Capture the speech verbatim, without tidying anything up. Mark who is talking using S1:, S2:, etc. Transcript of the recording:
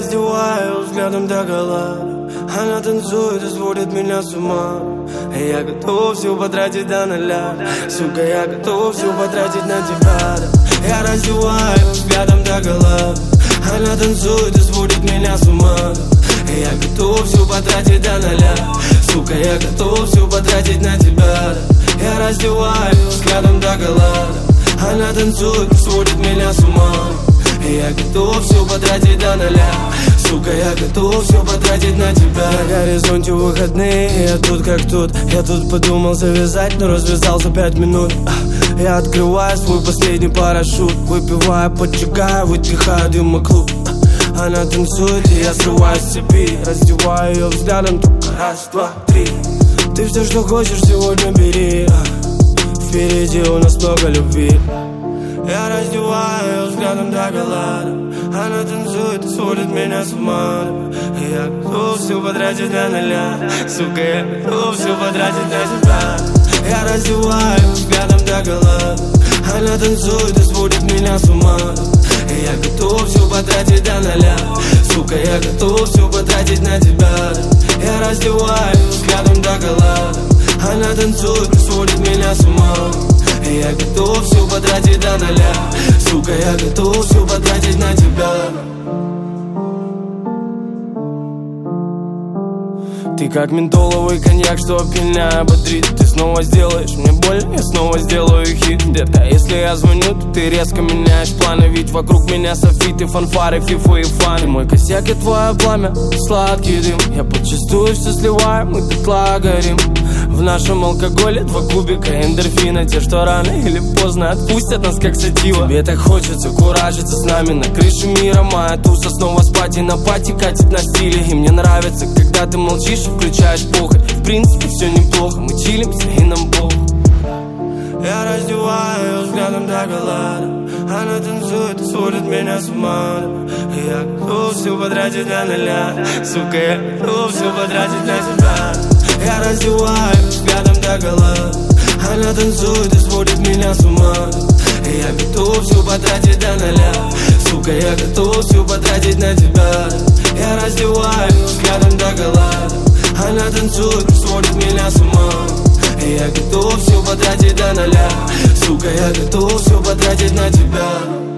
S1: раздеваю взглядом догола. Она танцует и сводит меня с ума. И я готов все потратить до нуля. Сука, я готов все потратить на тебя. Я раздеваю взглядом догола. Она танцует и сводит меня с ума. И я готов все потратить до нуля. Сука, я готов все потратить на тебя. Я раздеваю взглядом догола. Она танцует и сводит меня с ума. И я готов все потратить до нуля. Сука, я готов все потратить на тебя. На горизонте выходные, я тут как тут. Я тут подумал завязать, но развязал за пять минут. Я открываю свой последний парашют. Выпиваю, поджигаю, выдыхаю дым и клуб. Она танцует, и я срываю с цепи. Раздеваю ее взглядом, только раз, два, три. Ты все, что хочешь, сегодня бери. Впереди у нас много любви. Я раздеваю взглядом догола. Она танцует и сводит меня с ума. И я готов все потратить на нуля. Сука, я готов все потратить на тебя. Я раздеваю взглядом догола. Она танцует и сводит меня с ума. И я готов все потратить до нуля. Сука, я готов все потратить на тебя. Я раздеваю взглядом догола. Она танцует и сводит меня с ума. И я готов все потратить до нуля. Сука, я готов все потратить на тебя. Ты как ментоловый коньяк, что опьяняя бодрит. Ты снова сделаешь мне больно, я снова сделаю хит. Детка, если я звоню, то ты резко меняешь планы. Ведь вокруг меня софиты, фанфары, фифы и фаны. Мой косяк и твое пламя, сладкий дым. Я подчистую все сливаю, мы дотла горим. В нашем алкоголе два кубика эндорфина. Те, что рано или поздно отпустят нас как сатива. Тебе так хочется куражиться с нами на крыше мира. Моя туса снова спать и на пати катит на стиле. И мне нравится, когда ты молчишь и включаешь похоть. В принципе все неплохо, мы чилимся и нам похуй. Я раздеваю взглядом догола. Она танцует и сводит меня с ума. И я готов все потратить на нуля. Сука, я готов все потратить на тебя. Я раздеваю взглядом догола. Она танцует и сводит меня с ума. И я готов все потратить до нуля. Сука, я готов все потратить на тебя. Я раздеваю взглядом догола. Она танцует и сводит меня с ума. И я готов все потратить до нуля. Сука, я готов все потратить на тебя.